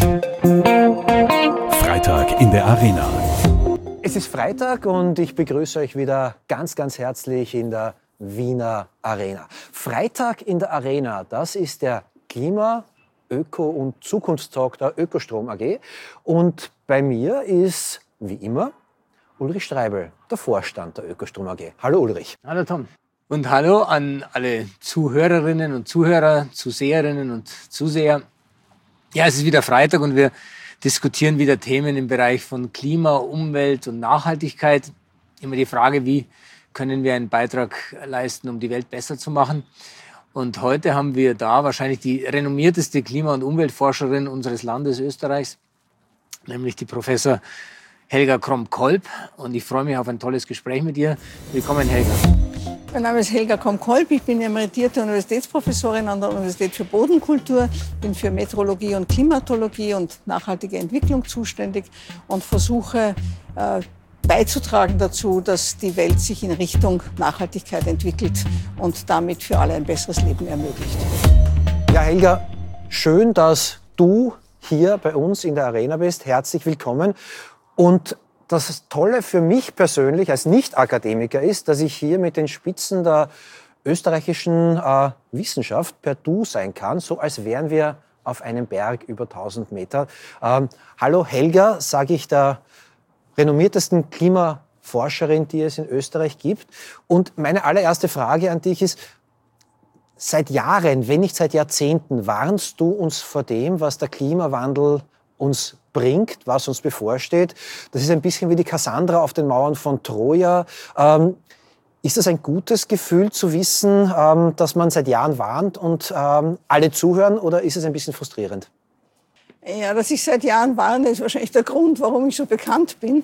Freitag in der Arena. Es ist Freitag und ich begrüße euch wieder ganz, ganz herzlich in der Wiener Arena. Freitag in der Arena, das ist der Klima-, Öko- und Zukunftstalk der Ökostrom AG. Und bei mir ist, wie immer, Ulrich Streibel, der Vorstand der Ökostrom AG. Hallo Ulrich. Hallo Tom. Und hallo an alle Zuhörerinnen und Zuhörer, Zuseherinnen und Zuseher. Ja, es ist wieder Freitag und wir diskutieren wieder Themen im Bereich von Klima, Umwelt und Nachhaltigkeit. Immer die Frage, wie können wir einen Beitrag leisten, um die Welt besser zu machen. Und heute haben wir da wahrscheinlich die renommierteste Klima- und Umweltforscherin unseres Landes Österreichs, nämlich die Professor Helga Kromp-Kolb. Und ich freue mich auf ein tolles Gespräch mit ihr. Willkommen, Helga. Mein Name ist Helga Kromp-Kolb. Ich bin emeritierte Universitätsprofessorin an der Universität für Bodenkultur, bin für Meteorologie und Klimatologie und nachhaltige Entwicklung zuständig und versuche beizutragen dazu, dass die Welt sich in Richtung Nachhaltigkeit entwickelt und damit für alle ein besseres Leben ermöglicht. Ja, Helga, schön, dass du hier bei uns in der Arena bist. Herzlich willkommen. Und das Tolle für mich persönlich als Nicht-Akademiker ist, dass ich hier mit den Spitzen der österreichischen Wissenschaft per Du sein kann, so als wären wir auf einem Berg über 1000 Meter. Hallo Helga, sage ich der renommiertesten Klimaforscherin, die es in Österreich gibt. Und meine allererste Frage an dich ist, seit Jahren, wenn nicht seit Jahrzehnten, warnst du uns vor dem, was der Klimawandel uns bringt, was uns bevorsteht. Das ist ein bisschen wie die Kassandra auf den Mauern von Troja. Ist das ein gutes Gefühl zu wissen, dass man seit Jahren warnt und alle zuhören, oder ist es ein bisschen frustrierend? Ja, dass ich seit Jahren warne, ist wahrscheinlich der Grund, warum ich so bekannt bin.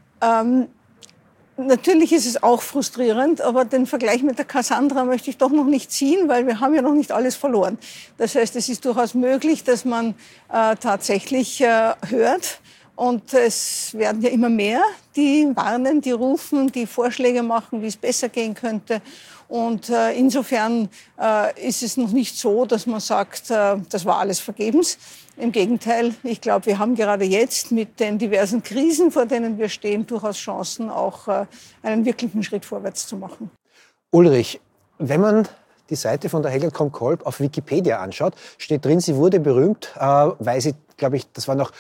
Natürlich ist es auch frustrierend, aber den Vergleich mit der Kassandra möchte ich doch noch nicht ziehen, weil wir haben ja noch nicht alles verloren. Das heißt, es ist durchaus möglich, dass man tatsächlich hört. Und es werden ja immer mehr, die warnen, die rufen, die Vorschläge machen, wie es besser gehen könnte. Und insofern ist es noch nicht so, dass man sagt, das war alles vergebens. Im Gegenteil, ich glaube, wir haben gerade jetzt mit den diversen Krisen, vor denen wir stehen, durchaus Chancen, auch einen wirklichen Schritt vorwärts zu machen. Ulrich, wenn man die Seite von der Helga Kromp-Kolb auf Wikipedia anschaut, steht drin, sie wurde berühmt, weil sie, glaube ich, das war noch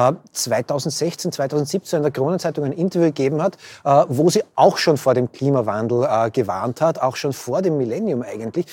2016, 2017 in der Kronenzeitung ein Interview gegeben hat, wo sie auch schon vor dem Klimawandel gewarnt hat, auch schon vor dem Millennium eigentlich.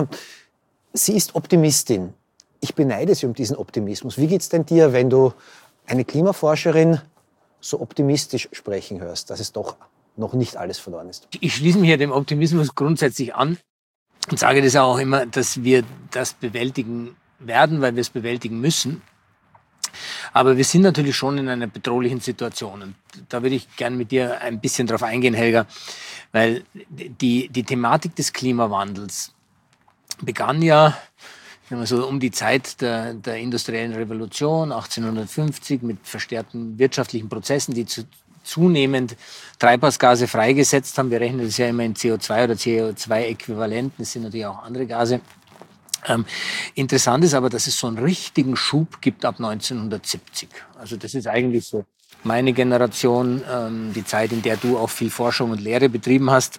Sie ist Optimistin. Ich beneide sie um diesen Optimismus. Wie geht's denn dir, wenn du eine Klimaforscherin so optimistisch sprechen hörst, dass es doch noch nicht alles verloren ist? Ich schließe mich ja dem Optimismus grundsätzlich an und sage das auch immer, dass wir das bewältigen werden, weil wir es bewältigen müssen. Aber wir sind natürlich schon in einer bedrohlichen Situation. Und da würde ich gerne mit dir ein bisschen drauf eingehen, Helga, weil die Thematik des Klimawandels begann ja so um die Zeit der industriellen Revolution 1850 mit verstärkten wirtschaftlichen Prozessen, die zunehmend Treibhausgase freigesetzt haben. Wir rechnen das ja immer in CO2 oder CO2-Äquivalenten. Das sind natürlich auch andere Gase. Interessant ist aber, dass es so einen richtigen Schub gibt ab 1970. Also das ist eigentlich so meine Generation, die Zeit, in der du auch viel Forschung und Lehre betrieben hast.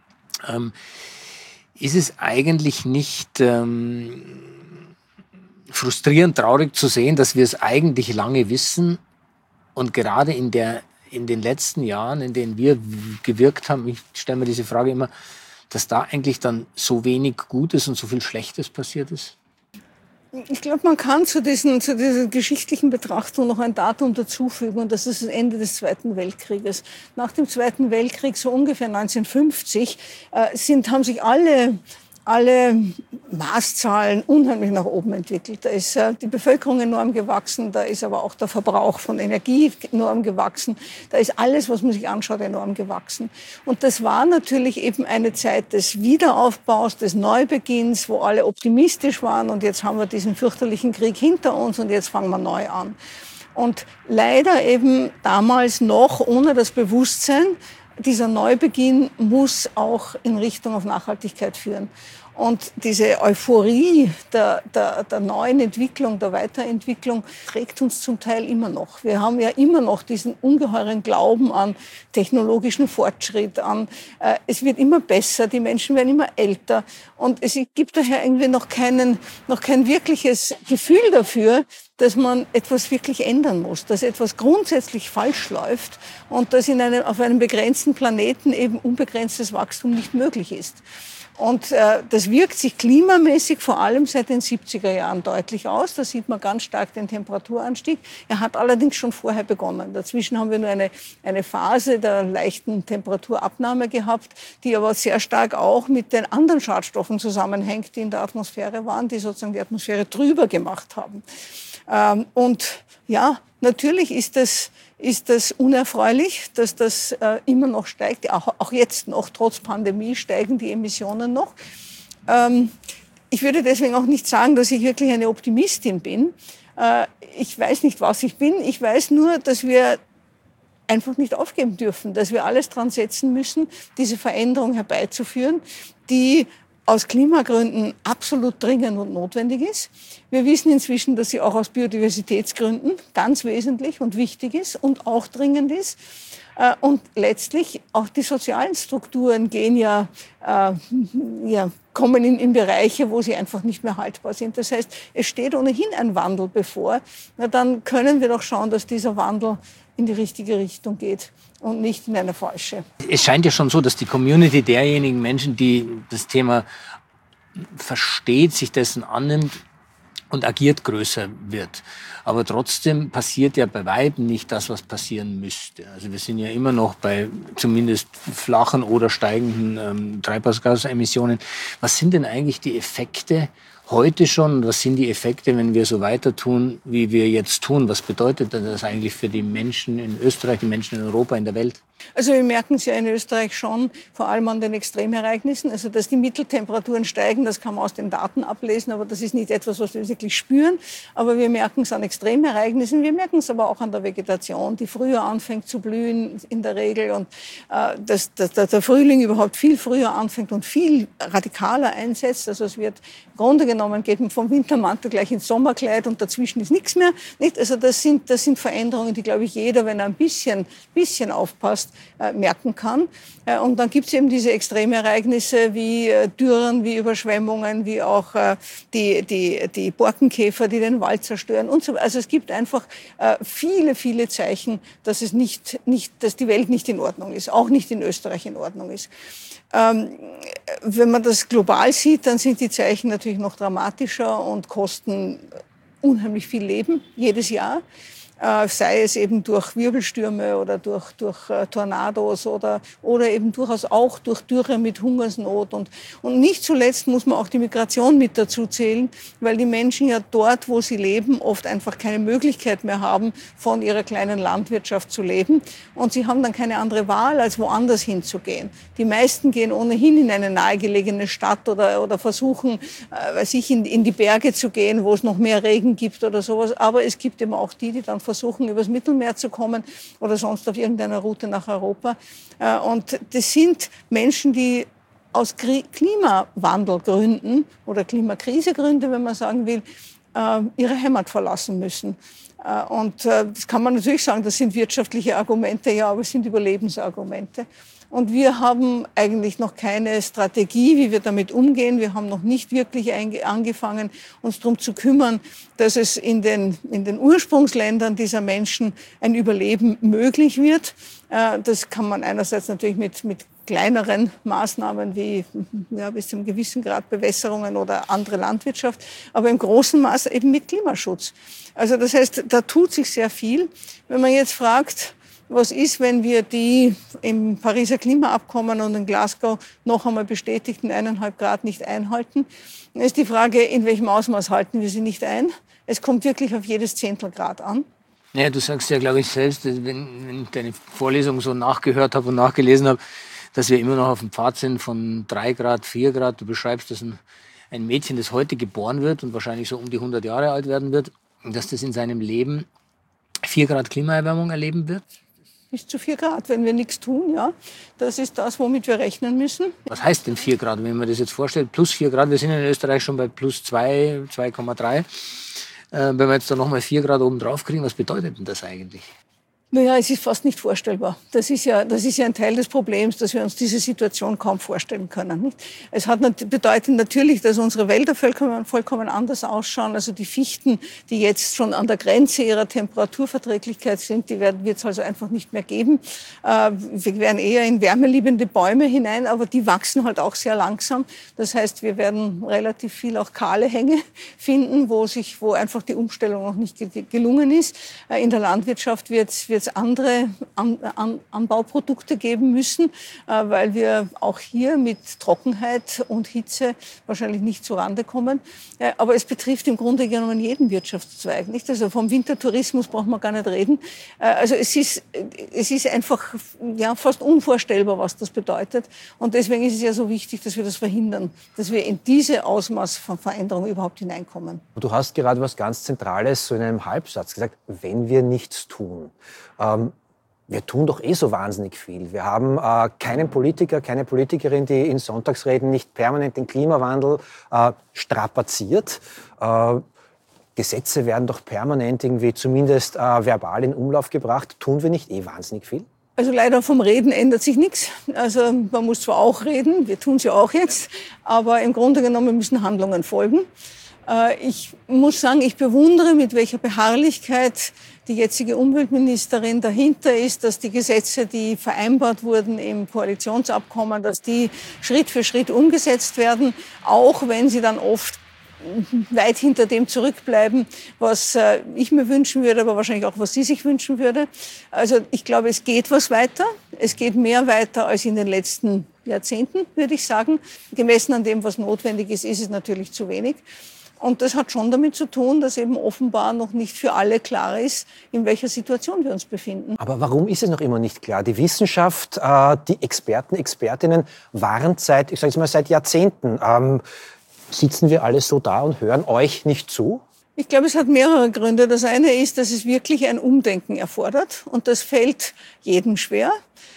Ist es eigentlich nicht frustrierend, traurig zu sehen, dass wir es eigentlich lange wissen und gerade in den letzten Jahren, in denen wir gewirkt haben, ich stelle mir diese Frage immer, dass da eigentlich dann so wenig Gutes und so viel Schlechtes passiert ist? Ich glaube, man kann zu dieser geschichtlichen Betrachtung noch ein Datum dazufügen, und das ist das Ende des Zweiten Weltkrieges. Nach dem Zweiten Weltkrieg, so ungefähr 1950, haben sich alle Maßzahlen unheimlich nach oben entwickelt. Da ist die Bevölkerung enorm gewachsen, da ist aber auch der Verbrauch von Energie enorm gewachsen, da ist alles, was man sich anschaut, enorm gewachsen. Und das war natürlich eben eine Zeit des Wiederaufbaus, des Neubeginns, wo alle optimistisch waren, und jetzt haben wir diesen fürchterlichen Krieg hinter uns und jetzt fangen wir neu an. Und leider eben damals noch ohne das Bewusstsein, dieser Neubeginn muss auch in Richtung auf Nachhaltigkeit führen. Und diese Euphorie der neuen Entwicklung, der Weiterentwicklung trägt uns zum Teil immer noch. Wir haben ja immer noch diesen ungeheuren Glauben an technologischen Fortschritt, es wird immer besser, die Menschen werden immer älter. Und es gibt daher irgendwie noch kein wirkliches Gefühl dafür, dass man etwas wirklich ändern muss, dass etwas grundsätzlich falsch läuft und dass auf einem begrenzten Planeten eben unbegrenztes Wachstum nicht möglich ist. Und das wirkt sich klimamäßig vor allem seit den 70er Jahren deutlich aus. Da sieht man ganz stark den Temperaturanstieg. Er hat allerdings schon vorher begonnen. Dazwischen haben wir nur eine Phase der leichten Temperaturabnahme gehabt, die aber sehr stark auch mit den anderen Schadstoffen zusammenhängt, die in der Atmosphäre waren, die sozusagen die Atmosphäre trüber gemacht haben. Und ja, natürlich ist das unerfreulich, dass das immer noch steigt. Auch jetzt noch, trotz Pandemie, steigen die Emissionen noch. Ich würde deswegen auch nicht sagen, dass ich wirklich eine Optimistin bin. Ich weiß nicht, was ich bin. Ich weiß nur, dass wir einfach nicht aufgeben dürfen, dass wir alles dran setzen müssen, diese Veränderung herbeizuführen, die aus Klimagründen absolut dringend und notwendig ist. Wir wissen inzwischen, dass sie auch aus Biodiversitätsgründen ganz wesentlich und wichtig ist und auch dringend ist. Und letztlich auch die sozialen Strukturen kommen in Bereiche, wo sie einfach nicht mehr haltbar sind. Das heißt, es steht ohnehin ein Wandel bevor. Na, dann können wir doch schauen, dass dieser Wandel in die richtige Richtung geht und nicht in eine falsche. Es scheint ja schon so, dass die Community derjenigen Menschen, die das Thema versteht, sich dessen annimmt und agiert, größer wird. Aber trotzdem passiert ja bei weitem nicht das, was passieren müsste. Also wir sind ja immer noch bei zumindest flachen oder steigenden Treibhausgasemissionen. Was sind denn eigentlich die Effekte heute schon? Was sind die Effekte, wenn wir so weiter tun, wie wir jetzt tun? Was bedeutet das eigentlich für die Menschen in Österreich, die Menschen in Europa, in der Welt? Also wir merken es ja in Österreich schon, vor allem an den Extremereignissen. Also dass die Mitteltemperaturen steigen, das kann man aus den Daten ablesen, aber das ist nicht etwas, was wir wirklich spüren. Aber wir merken es an Extremereignissen, wir merken es aber auch an der Vegetation, die früher anfängt zu blühen in der Regel und dass der Frühling überhaupt viel früher anfängt und viel radikaler einsetzt. Also es wird im Grunde genommen geht man vom Wintermantel gleich ins Sommerkleid und dazwischen ist nichts mehr. Nicht? Also das sind Veränderungen, die, glaube ich, jeder, wenn er ein bisschen aufpasst, merken kann. Und dann gibt es eben diese Extremereignisse wie Dürren, wie Überschwemmungen, wie auch die Borkenkäfer, die den Wald zerstören und so weiter. Also es gibt einfach viele Zeichen, dass dass die Welt nicht in Ordnung ist, auch nicht in Österreich in Ordnung ist. Wenn man das global sieht, dann sind die Zeichen natürlich noch dramatischer und kosten unheimlich viel Leben jedes Jahr. Sei es eben durch Wirbelstürme oder durch Tornados oder eben durchaus auch durch Dürre mit Hungersnot. Und nicht zuletzt muss man auch die Migration mit dazu zählen, weil die Menschen ja dort, wo sie leben, oft einfach keine Möglichkeit mehr haben, von ihrer kleinen Landwirtschaft zu leben. Und sie haben dann keine andere Wahl, als woanders hinzugehen. Die meisten gehen ohnehin in eine nahegelegene Stadt oder versuchen, in die Berge zu gehen, wo es noch mehr Regen gibt oder sowas. Aber es gibt eben auch die dann versuchen, übers Mittelmeer zu kommen oder sonst auf irgendeiner Route nach Europa. Und das sind Menschen, die aus Klimawandelgründen oder Klimakrisegründe, wenn man sagen will, ihre Heimat verlassen müssen. Und das kann man natürlich sagen, das sind wirtschaftliche Argumente, ja, aber es sind Überlebensargumente. Und wir haben eigentlich noch keine Strategie, wie wir damit umgehen. Wir haben noch nicht wirklich angefangen, uns darum zu kümmern, dass es in den Ursprungsländern dieser Menschen ein Überleben möglich wird. Das kann man einerseits natürlich mit kleineren Maßnahmen wie bis zu einem gewissen Grad Bewässerungen oder andere Landwirtschaft, aber im großen Maß eben mit Klimaschutz. Also das heißt, da tut sich sehr viel. Wenn man jetzt fragt, was ist, wenn wir die im Pariser Klimaabkommen und in Glasgow noch einmal bestätigten 1,5 Grad nicht einhalten? Dann ist die Frage, in welchem Ausmaß halten wir sie nicht ein? Es kommt wirklich auf jedes Zehntelgrad an. Ja, du sagst ja, glaube ich, selbst, wenn ich deine Vorlesung so nachgehört habe und nachgelesen habe, dass wir immer noch auf dem Pfad sind von 3 Grad, 4 Grad. Du beschreibst, dass ein Mädchen, das heute geboren wird und wahrscheinlich so um die 100 Jahre alt werden wird, dass das in seinem Leben 4 Grad Klimaerwärmung erleben wird. bis zu 4 Grad, wenn wir nichts tun. Ja. Das ist das, womit wir rechnen müssen. Was heißt denn 4 Grad, wenn man das jetzt vorstellt? Plus 4 Grad, wir sind in Österreich schon bei plus 2, 2,3. Wenn wir jetzt da nochmal 4 Grad oben drauf kriegen, was bedeutet denn das eigentlich? Naja, es ist fast nicht vorstellbar. Das ist ja ein Teil des Problems, dass wir uns diese Situation kaum vorstellen können. Nicht? Es bedeutet natürlich, dass unsere Wälder vollkommen anders ausschauen. Also die Fichten, die jetzt schon an der Grenze ihrer Temperaturverträglichkeit sind, die wird es also einfach nicht mehr geben. Wir werden eher in wärmeliebende Bäume hinein, aber die wachsen halt auch sehr langsam. Das heißt, wir werden relativ viel auch kahle Hänge finden, wo einfach die Umstellung noch nicht gelungen ist. In der Landwirtschaft wird es andere Anbauprodukte geben müssen, weil wir auch hier mit Trockenheit und Hitze wahrscheinlich nicht zurande kommen. Aber es betrifft im Grunde genommen jeden Wirtschaftszweig, nicht? Also vom Wintertourismus braucht man gar nicht reden. Also es ist einfach fast unvorstellbar, was das bedeutet. Und deswegen ist es ja so wichtig, dass wir das verhindern, dass wir in diese Ausmaß von Veränderung überhaupt hineinkommen. Du hast gerade was ganz Zentrales so in einem Halbsatz gesagt, wenn wir nichts tun. Wir tun doch so wahnsinnig viel. Wir haben keinen Politiker, keine Politikerin, die in Sonntagsreden nicht permanent den Klimawandel strapaziert. Gesetze werden doch permanent irgendwie zumindest verbal in Umlauf gebracht. Tun wir nicht wahnsinnig viel? Also leider vom Reden ändert sich nichts. Also man muss zwar auch reden, wir tun es ja auch jetzt, aber im Grunde genommen müssen Handlungen folgen. Ich muss sagen, ich bewundere, mit welcher Beharrlichkeit die jetzige Umweltministerin dahinter ist, dass die Gesetze, die vereinbart wurden im Koalitionsabkommen, dass die Schritt für Schritt umgesetzt werden, auch wenn sie dann oft weit hinter dem zurückbleiben, was ich mir wünschen würde, aber wahrscheinlich auch, was sie sich wünschen würde. Also ich glaube, es geht was weiter. Es geht mehr weiter als in den letzten Jahrzehnten, würde ich sagen. Gemessen an dem, was notwendig ist, ist es natürlich zu wenig. Und das hat schon damit zu tun, dass eben offenbar noch nicht für alle klar ist, in welcher Situation wir uns befinden. Aber warum ist es noch immer nicht klar? Die Wissenschaft, die Experten, Expertinnen waren seit Jahrzehnten. Sitzen wir alle so da und hören euch nicht zu? Ich glaube, es hat mehrere Gründe. Das eine ist, dass es wirklich ein Umdenken erfordert. Und das fällt jedem schwer.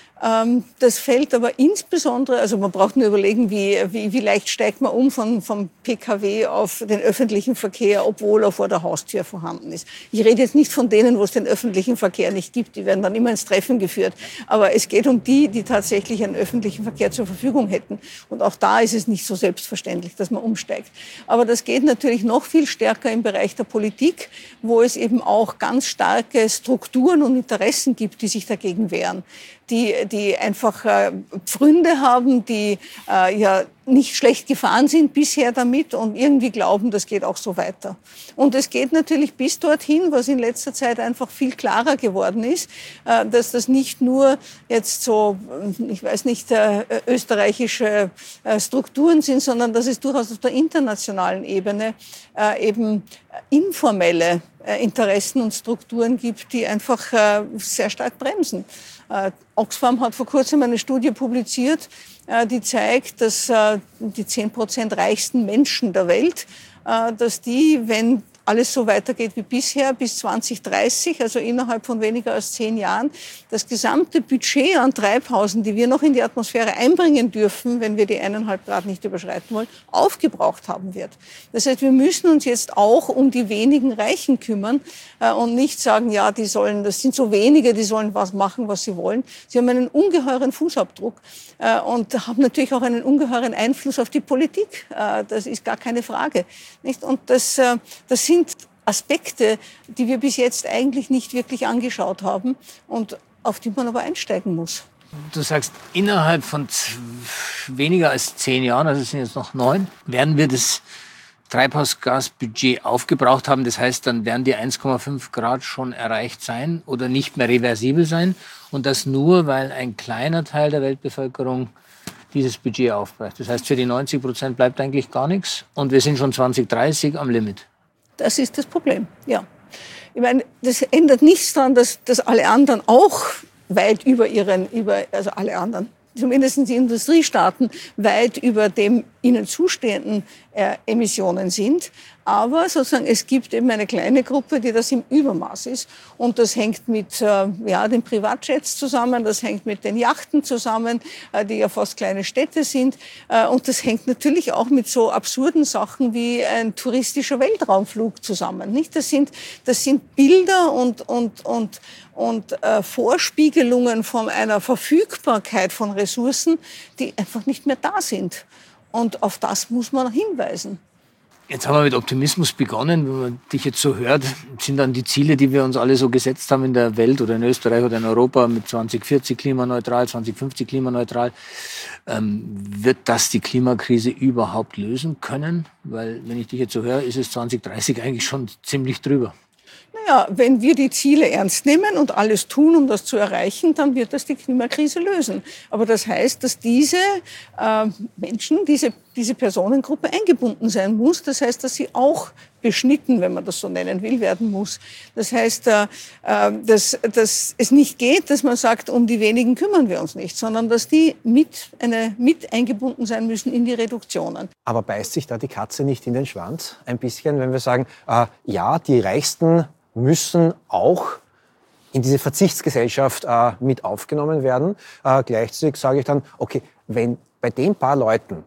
Das fällt aber insbesondere, also man braucht nur überlegen, wie leicht steigt man um vom Pkw auf den öffentlichen Verkehr, obwohl er vor der Haustür vorhanden ist. Ich rede jetzt nicht von denen, wo es den öffentlichen Verkehr nicht gibt, die werden dann immer ins Treffen geführt. Aber es geht um die tatsächlich einen öffentlichen Verkehr zur Verfügung hätten. Und auch da ist es nicht so selbstverständlich, dass man umsteigt. Aber das geht natürlich noch viel stärker im Bereich der Politik, wo es eben auch ganz starke Strukturen und Interessen gibt, die sich dagegen wehren. Die einfach Pfründe haben, die nicht schlecht gefahren sind bisher damit und irgendwie glauben, das geht auch so weiter. Und es geht natürlich bis dorthin, was in letzter Zeit einfach viel klarer geworden ist, dass das nicht nur jetzt so, ich weiß nicht, österreichische Strukturen sind, sondern dass es durchaus auf der internationalen Ebene eben informelle Interessen und Strukturen gibt, die einfach sehr stark bremsen. Oxfam hat vor kurzem eine Studie publiziert, die zeigt, dass die 10% reichsten Menschen der Welt, dass die, wenn alles so weitergeht wie bisher, bis 2030, also innerhalb von weniger als 10 Jahren, das gesamte Budget an Treibhausen, die wir noch in die Atmosphäre einbringen dürfen, wenn wir die 1,5 Grad nicht überschreiten wollen, aufgebraucht haben wird. Das heißt, wir müssen uns jetzt auch um die wenigen Reichen kümmern und nicht sagen, ja, das sind so wenige, die sollen was machen, was sie wollen. Sie haben einen ungeheuren Fußabdruck und haben natürlich auch einen ungeheuren Einfluss auf die Politik. Das ist gar keine Frage, nicht? Und das sind Aspekte, die wir bis jetzt eigentlich nicht wirklich angeschaut haben und auf die man aber einsteigen muss. Du sagst, innerhalb von weniger als 10 Jahren, also es sind jetzt noch 9, werden wir das Treibhausgasbudget aufgebraucht haben. Das heißt, dann werden die 1,5 Grad schon erreicht sein oder nicht mehr reversibel sein. Und das nur, weil ein kleiner Teil der Weltbevölkerung dieses Budget aufbraucht. Das heißt, für die 90% bleibt eigentlich gar nichts. Und wir sind schon 2030 am Limit. Das ist das Problem, ja. Ich meine, das ändert nichts daran, dass alle anderen auch weit also alle anderen, zumindest die Industriestaaten, weit über dem ihnen zustehenden Emissionen sind. Aber sozusagen, es gibt eben eine kleine Gruppe, die das im Übermaß ist. Und das hängt mit den Privatjets zusammen, das hängt mit den Yachten zusammen, die ja fast kleine Städte sind. Und das hängt natürlich auch mit so absurden Sachen wie ein touristischer Weltraumflug zusammen. Nicht? Das sind Bilder und Vorspiegelungen von einer Verfügbarkeit von Ressourcen, die einfach nicht mehr da sind. Und auf das muss man hinweisen. Jetzt haben wir mit Optimismus begonnen. Wenn man dich jetzt so hört, sind dann die Ziele, die wir uns alle so gesetzt haben in der Welt oder in Österreich oder in Europa mit 2040 klimaneutral, 2050 klimaneutral, wird das die Klimakrise überhaupt lösen können? Weil, wenn ich dich jetzt so höre, ist es 2030 eigentlich schon ziemlich drüber. Naja, wenn wir die Ziele ernst nehmen und alles tun, um das zu erreichen, dann wird das die Klimakrise lösen. Aber das heißt, dass diese Menschen, diese Personengruppe eingebunden sein muss. Das heißt, dass sie auch beschnitten, wenn man das so nennen will, werden muss. Das heißt, dass es nicht geht, dass man sagt, um die wenigen kümmern wir uns nicht, sondern dass die mit eingebunden sein müssen in die Reduktionen. Aber beißt sich da die Katze nicht in den Schwanz ein bisschen, wenn wir sagen, ja, die Reichsten müssen auch in diese Verzichtsgesellschaft mit aufgenommen werden. Gleichzeitig sage ich dann, okay, wenn bei den paar Leuten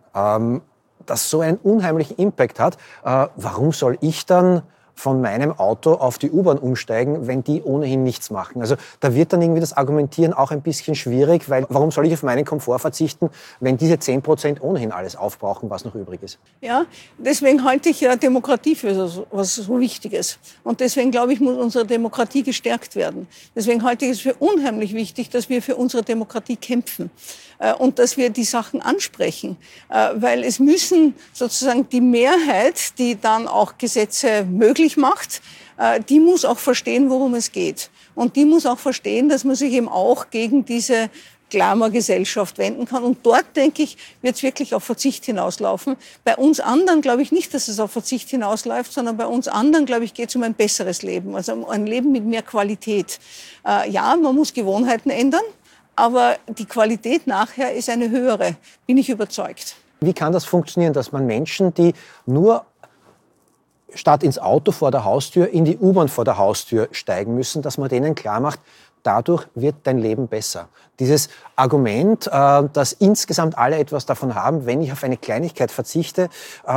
das so einen unheimlichen Impact hat, warum soll ich dann von meinem Auto auf die U-Bahn umsteigen, wenn die ohnehin nichts machen? Also da wird dann irgendwie das Argumentieren auch ein bisschen schwierig, weil warum soll ich auf meinen Komfort verzichten, wenn diese 10% ohnehin alles aufbrauchen, was noch übrig ist? Ja, deswegen halte ich ja Demokratie für was so Wichtiges. Und deswegen, glaube ich, muss unsere Demokratie gestärkt werden. Deswegen halte ich es für unheimlich wichtig, dass wir für unsere Demokratie kämpfen und dass wir die Sachen ansprechen. Weil es müssen sozusagen die Mehrheit, die dann auch Gesetze möglich macht, die muss auch verstehen, worum es geht. Und die muss auch verstehen, dass man sich eben auch gegen diese Glamour-Gesellschaft wenden kann. Und dort, denke ich, wird es wirklich auf Verzicht hinauslaufen. Bei uns anderen glaube ich nicht, dass es auf Verzicht hinausläuft, sondern bei uns anderen, glaube ich, geht es um ein besseres Leben, also um ein Leben mit mehr Qualität. Ja, man muss Gewohnheiten ändern, aber die Qualität nachher ist eine höhere, bin ich überzeugt. Wie kann das funktionieren, dass man Menschen, die nur statt ins Auto vor der Haustür in die U-Bahn vor der Haustür steigen müssen, dass man denen klar macht, dadurch wird dein Leben besser. Dieses Argument, dass insgesamt alle etwas davon haben, wenn ich auf eine Kleinigkeit verzichte,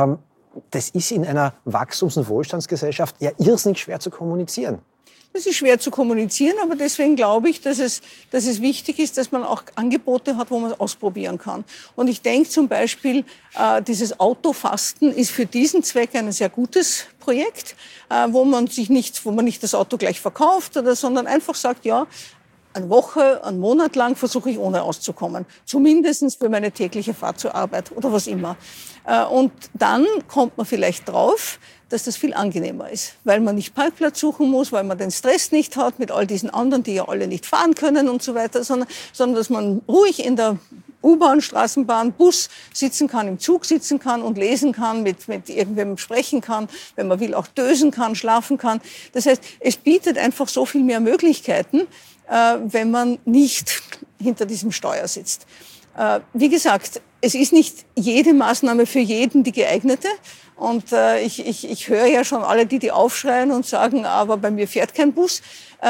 das ist in einer Wachstums- und Wohlstandsgesellschaft ja irrsinnig schwer zu kommunizieren. Das ist schwer zu kommunizieren, aber deswegen glaube ich, dass es wichtig ist, dass man auch Angebote hat, wo man es ausprobieren kann. Und ich denke zum Beispiel, dieses Autofasten ist für diesen Zweck ein sehr gutes Projekt, wo man nicht das Auto gleich verkauft, sondern einfach sagt, ja, eine Woche, einen Monat lang versuche ich ohne auszukommen. Zumindest für meine tägliche Fahrt zur Arbeit oder was immer. Und dann kommt man vielleicht drauf, dass das viel angenehmer ist, weil man nicht Parkplatz suchen muss, weil man den Stress nicht hat mit all diesen anderen, die ja alle nicht fahren können und so weiter, sondern dass man ruhig in der U-Bahn, Straßenbahn, Bus sitzen kann, im Zug sitzen kann und lesen kann, mit irgendwem sprechen kann, wenn man will auch dösen kann, schlafen kann. Das heißt, es bietet einfach so viel mehr Möglichkeiten, wenn man nicht hinter diesem Steuer sitzt. Wie gesagt, es ist nicht jede Maßnahme für jeden die geeignete. Und ich höre ja schon alle, die aufschreien und sagen, aber bei mir fährt kein Bus.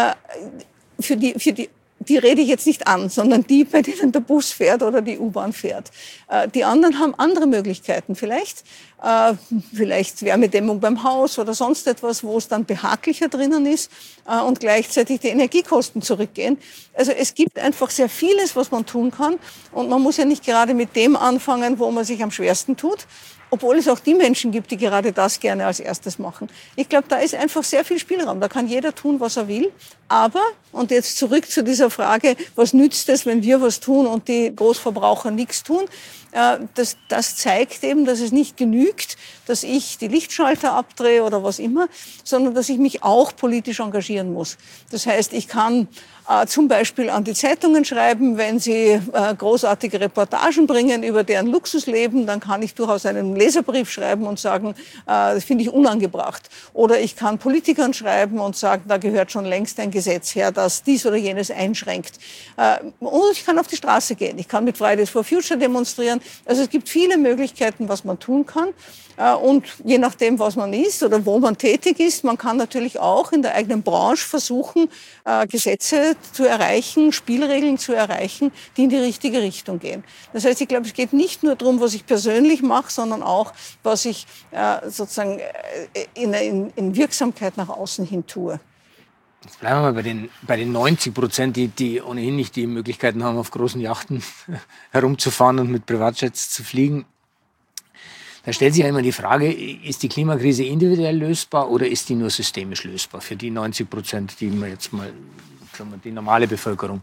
Die rede ich jetzt nicht an, sondern die, bei denen der Bus fährt oder die U-Bahn fährt. Die anderen haben andere Möglichkeiten. Vielleicht Wärmedämmung beim Haus oder sonst etwas, wo es dann behaglicher drinnen ist und gleichzeitig die Energiekosten zurückgehen. Also es gibt einfach sehr vieles, was man tun kann. Und man muss ja nicht gerade mit dem anfangen, wo man sich am schwersten tut. Obwohl es auch die Menschen gibt, die gerade das gerne als erstes machen. Ich glaube, da ist einfach sehr viel Spielraum. Da kann jeder tun, was er will. Aber, und jetzt zurück zu dieser Frage, was nützt es, wenn wir was tun und die Großverbraucher nichts tun? Das zeigt eben, dass es nicht genügt, dass ich die Lichtschalter abdrehe oder was immer, sondern dass ich mich auch politisch engagieren muss. Das heißt, ich kann zum Beispiel an die Zeitungen schreiben, wenn sie großartige Reportagen bringen über deren Luxusleben, dann kann ich durchaus einen Leserbrief schreiben und sagen, das finde ich unangebracht. Oder ich kann Politikern schreiben und sagen, da gehört schon längst ein Gesetz her, das dies oder jenes einschränkt. Und ich kann auf die Straße gehen. Ich kann mit Fridays for Future demonstrieren. Also es gibt viele Möglichkeiten, was man tun kann. Und je nachdem, was man ist oder wo man tätig ist, man kann natürlich auch in der eigenen Branche versuchen, Gesetze zu erreichen, Spielregeln zu erreichen, die in die richtige Richtung gehen. Das heißt, ich glaube, es geht nicht nur darum, was ich persönlich mache, sondern auch, was ich sozusagen in Wirksamkeit nach außen hin tue. Jetzt bleiben wir mal bei den 90%, die ohnehin nicht die Möglichkeiten haben, auf großen Yachten herumzufahren und mit Privatjets zu fliegen. Da stellt sich ja immer die Frage, ist die Klimakrise individuell lösbar oder ist die nur systemisch lösbar für die 90%, die wir jetzt mal, sagen wir, die normale Bevölkerung?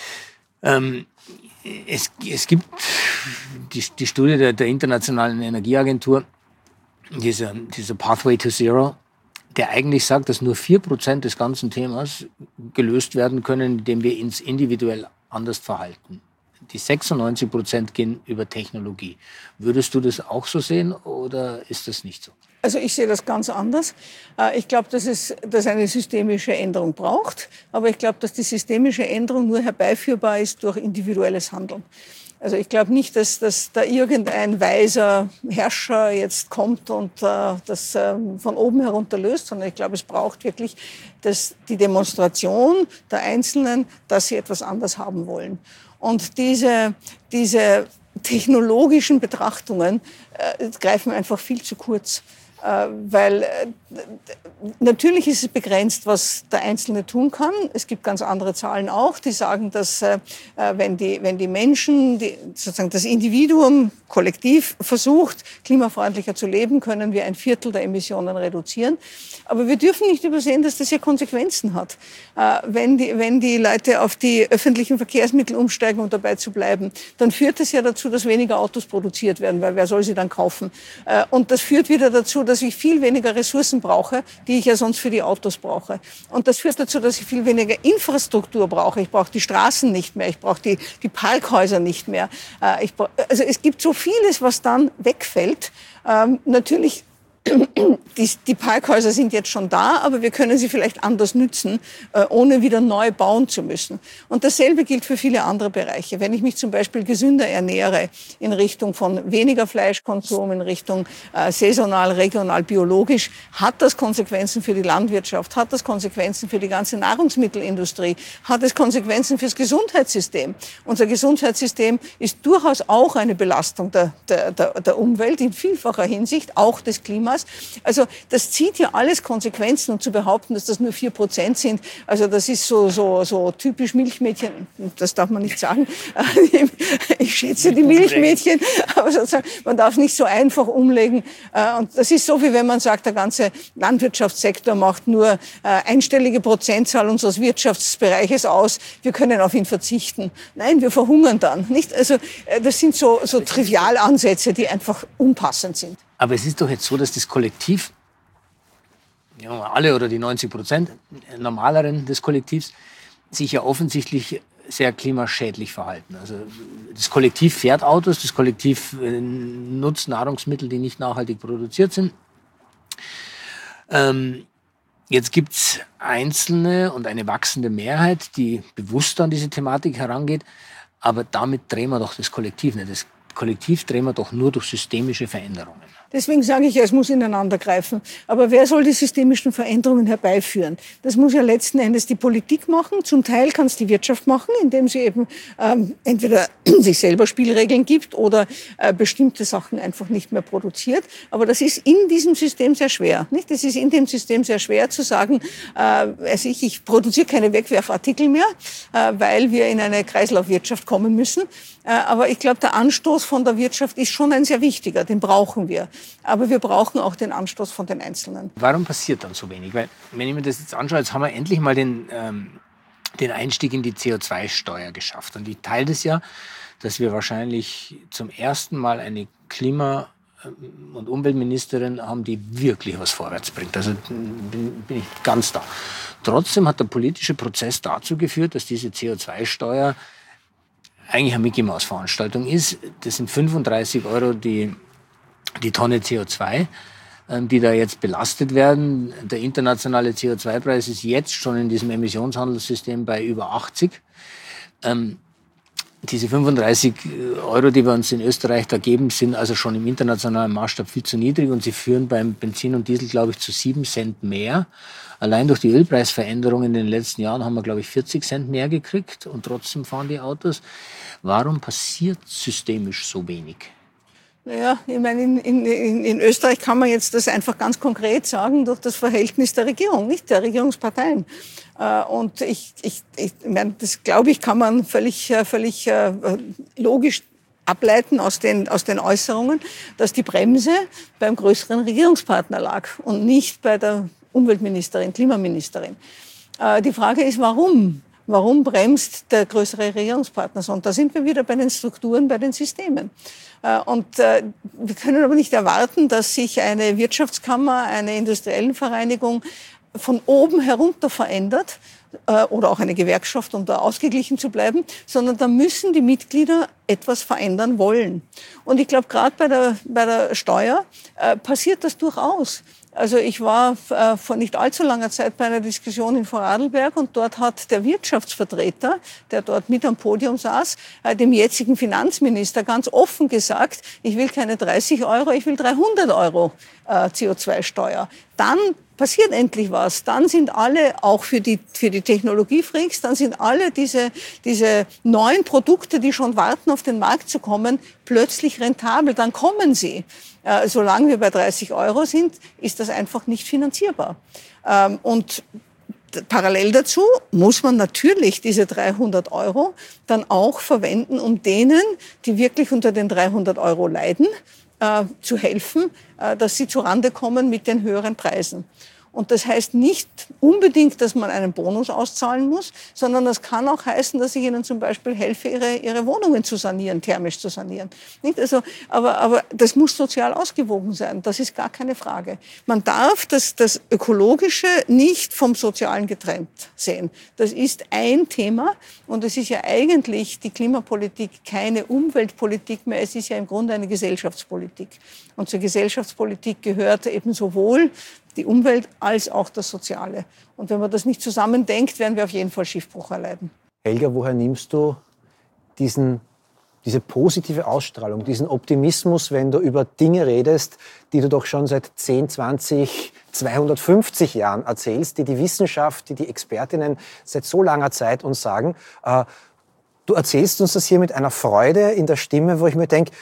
Es gibt die Studie der Internationalen Energieagentur, dieser Pathway to Zero, der eigentlich sagt, dass nur 4% des ganzen Themas gelöst werden können, indem wir uns individuell anders verhalten. Die 96% gehen über Technologie. Würdest du das auch so sehen oder ist das nicht so? Also ich sehe das ganz anders. Ich glaube, dass es eine systemische Änderung braucht. Aber ich glaube, dass die systemische Änderung nur herbeiführbar ist durch individuelles Handeln. Also ich glaube nicht, dass da irgendein weiser Herrscher jetzt kommt und das von oben herunter löst, sondern ich glaube, es braucht wirklich die Demonstration der Einzelnen, dass sie etwas anders haben wollen. Und diese technologischen Betrachtungen greifen einfach viel zu kurz. Weil natürlich ist es begrenzt, was der Einzelne tun kann. Es gibt ganz andere Zahlen auch, die sagen, dass wenn die Menschen, sozusagen das Individuum kollektiv versucht, klimafreundlicher zu leben, können wir 1/4 der Emissionen reduzieren. Aber wir dürfen nicht übersehen, dass das ja Konsequenzen hat. Wenn die Leute auf die öffentlichen Verkehrsmittel umsteigen, um dabei zu bleiben, dann führt das ja dazu, dass weniger Autos produziert werden, weil wer soll sie dann kaufen? Und das führt wieder dazu, dass ich viel weniger Ressourcen brauche, die ich ja sonst für die Autos brauche. Und das führt dazu, dass ich viel weniger Infrastruktur brauche. Ich brauche die Straßen nicht mehr, ich brauche die Parkhäuser nicht mehr. Also es gibt so vieles, was dann wegfällt. Natürlich, die Parkhäuser sind jetzt schon da, aber wir können sie vielleicht anders nützen, ohne wieder neu bauen zu müssen. Und dasselbe gilt für viele andere Bereiche. Wenn ich mich zum Beispiel gesünder ernähre, in Richtung von weniger Fleischkonsum, in Richtung saisonal, regional, biologisch, hat das Konsequenzen für die Landwirtschaft, hat das Konsequenzen für die ganze Nahrungsmittelindustrie, hat es Konsequenzen fürs Gesundheitssystem. Unser Gesundheitssystem ist durchaus auch eine Belastung der Umwelt in vielfacher Hinsicht, auch des Klimas. Also das zieht ja alles Konsequenzen, und zu behaupten, dass das nur 4% sind, also das ist so typisch Milchmädchen, das darf man nicht sagen. Ich schätze die Milchmädchen, aber sozusagen, man darf nicht so einfach umlegen. Und das ist so, wie wenn man sagt, der ganze Landwirtschaftssektor macht nur einstellige Prozentzahl unseres Wirtschaftsbereiches aus, wir können auf ihn verzichten. Nein, wir verhungern dann. Nicht? Also das sind so Trivialansätze, die einfach unpassend sind. Aber es ist doch jetzt so, dass das Kollektiv, ja, alle oder die 90% Normaleren des Kollektivs, sich ja offensichtlich sehr klimaschädlich verhalten. Also das Kollektiv fährt Autos, das Kollektiv nutzt Nahrungsmittel, die nicht nachhaltig produziert sind. Jetzt gibt es Einzelne und eine wachsende Mehrheit, die bewusst an diese Thematik herangeht, aber damit drehen wir doch das Kollektiv nicht. Das Kollektiv drehen wir doch nur durch systemische Veränderungen. Deswegen sage ich ja, es muss ineinander greifen. Aber wer soll die systemischen Veränderungen herbeiführen? Das muss ja letzten Endes die Politik machen. Zum Teil kann es die Wirtschaft machen, indem sie eben entweder sich selber Spielregeln gibt oder bestimmte Sachen einfach nicht mehr produziert. Aber das ist in diesem System sehr schwer. Nicht? Es ist in dem System sehr schwer zu sagen, ich produziere keine Wegwerfartikel mehr, weil wir in eine Kreislaufwirtschaft kommen müssen. Aber ich glaube, der Anstoß von der Wirtschaft ist schon ein sehr wichtiger, den brauchen wir. Aber wir brauchen auch den Anstoß von den Einzelnen. Warum passiert dann so wenig? Weil, wenn ich mir das jetzt anschaue, jetzt haben wir endlich mal den Einstieg in die CO2-Steuer geschafft. Und ich teile das ja, dass wir wahrscheinlich zum ersten Mal eine Klima- und Umweltministerin haben, die wirklich was vorwärts bringt. Also bin ich ganz da. Trotzdem hat der politische Prozess dazu geführt, dass diese CO2-Steuer eigentlich eine Mickey-Maus-Veranstaltung ist. Das sind 35 € die Tonne CO2, die da jetzt belastet werden. Der internationale CO2-Preis ist jetzt schon in diesem Emissionshandelssystem bei über 80. diese 35 Euro, die wir uns in Österreich da geben, sind also schon im internationalen Maßstab viel zu niedrig und sie führen beim Benzin und Diesel, glaube ich, zu 7 Cent mehr. Allein durch die Ölpreisveränderungen in den letzten Jahren haben wir, glaube ich, 40 Cent mehr gekriegt und trotzdem fahren die Autos. Warum passiert systemisch so wenig? Naja, ich meine, in Österreich kann man jetzt das einfach ganz konkret sagen, durch das Verhältnis der Regierung, nicht der Regierungsparteien. Und ich meine, das glaube ich, kann man völlig logisch ableiten aus den Äußerungen, dass die Bremse beim größeren Regierungspartner lag und nicht bei der Umweltministerin, Klimaministerin. Die Frage ist, warum? Warum bremst der größere Regierungspartner so? Und da sind wir wieder bei den Strukturen, bei den Systemen. Wir können aber nicht erwarten, dass sich eine Wirtschaftskammer, eine Industriellenvereinigung von oben herunter verändert oder auch eine Gewerkschaft, um da ausgeglichen zu bleiben, sondern da müssen die Mitglieder etwas verändern wollen. Und ich glaube, gerade bei der Steuer passiert das durchaus. Also ich war vor nicht allzu langer Zeit bei einer Diskussion in Vorarlberg und dort hat der Wirtschaftsvertreter, der dort mit am Podium saß, dem jetzigen Finanzminister ganz offen gesagt, ich will keine 30 Euro, ich will 300 Euro CO2-Steuer. Dann passiert endlich was. Dann sind alle, auch für die Technologiefreaks, dann sind alle diese neuen Produkte, die schon warten, auf den Markt zu kommen, plötzlich rentabel. Dann kommen sie. Solange wir bei 30 Euro sind, ist das einfach nicht finanzierbar. Und parallel dazu muss man natürlich diese 300 Euro dann auch verwenden, um denen, die wirklich unter den 300 Euro leiden, zu helfen, dass sie zurande kommen mit den höheren Preisen. Und das heißt nicht unbedingt, dass man einen Bonus auszahlen muss, sondern das kann auch heißen, dass ich ihnen zum Beispiel helfe, ihre Wohnungen zu sanieren, thermisch zu sanieren. Nicht? Also, aber das muss sozial ausgewogen sein. Das ist gar keine Frage. Man darf das Ökologische nicht vom Sozialen getrennt sehen. Das ist ein Thema und es ist ja eigentlich die Klimapolitik keine Umweltpolitik mehr. Es ist ja im Grunde eine Gesellschaftspolitik. Und zur Gesellschaftspolitik gehört eben sowohl die Umwelt als auch das Soziale. Und wenn man das nicht zusammendenkt, werden wir auf jeden Fall Schiffbruch erleiden. Helga, woher nimmst du diese positive Ausstrahlung, diesen Optimismus, wenn du über Dinge redest, die du doch schon seit 10, 20, 250 Jahren erzählst, die Wissenschaft, die Expertinnen seit so langer Zeit uns sagen? Du erzählst uns das hier mit einer Freude in der Stimme, wo ich mir denke,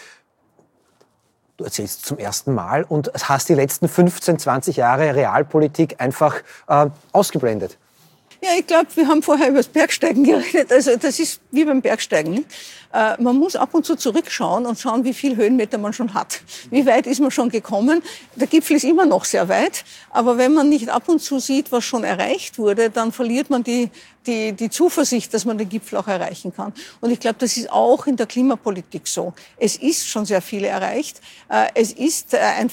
du erzählst zum ersten Mal und hast die letzten 15, 20 Jahre Realpolitik einfach ausgeblendet. Ja, ich glaube, wir haben vorher über das Bergsteigen geredet. Also das ist wie beim Bergsteigen. Man muss ab und zu zurückschauen und schauen, wie viel Höhenmeter man schon hat. Wie weit ist man schon gekommen? Der Gipfel ist immer noch sehr weit. Aber wenn man nicht ab und zu sieht, was schon erreicht wurde, dann verliert man die Zuversicht, dass man den Gipfel auch erreichen kann. Und ich glaube, das ist auch in der Klimapolitik so. Es ist schon sehr viel erreicht. Es ist